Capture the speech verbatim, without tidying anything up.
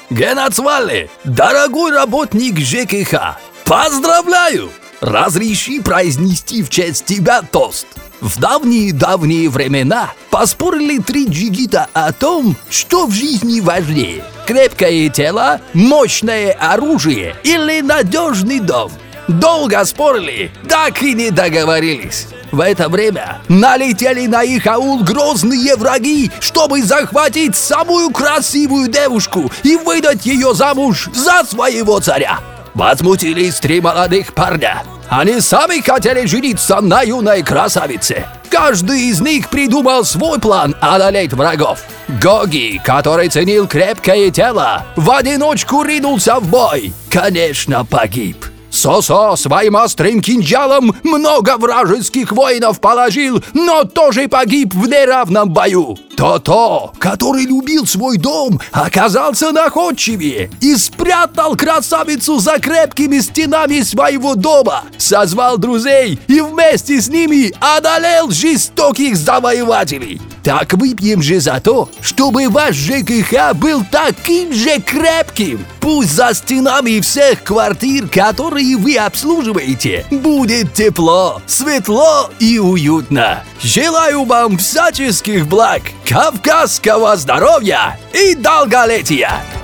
Генацвале, дорогой работник ЖКХ, поздравляю! Разреши произнести в честь тебя тост. В давние-давние времена поспорили три джигита о том, что в жизни важнее: крепкое тело, мощное оружие или надежный дом. Долго спорили, так и не договорились. В это время налетели на их аул грозные враги, чтобы захватить самую красивую девушку и выдать ее замуж за своего царя. Возмутились три молодых парня. Они сами хотели жениться на юной красавице. Каждый из них придумал свой план одолеть врагов. Гоги, который ценил крепкое тело, в одиночку ринулся в бой. Конечно, погиб. Сосо своим острым кинжалом много вражеских воинов положил, но тоже погиб в неравном бою. То-то, который любил свой дом, оказался находчивее и спрятал красавицу за крепкими стенами своего дома, созвал друзей и вместе с ними одолел жестоких завоевателей. Так выпьем же за то, чтобы ваш ЖКХ был таким же крепким. Пусть за стенами всех квартир, которые вы обслуживаете, будет тепло, светло и уютно. Желаю вам всяческих благ, кавказского здоровья и долголетия!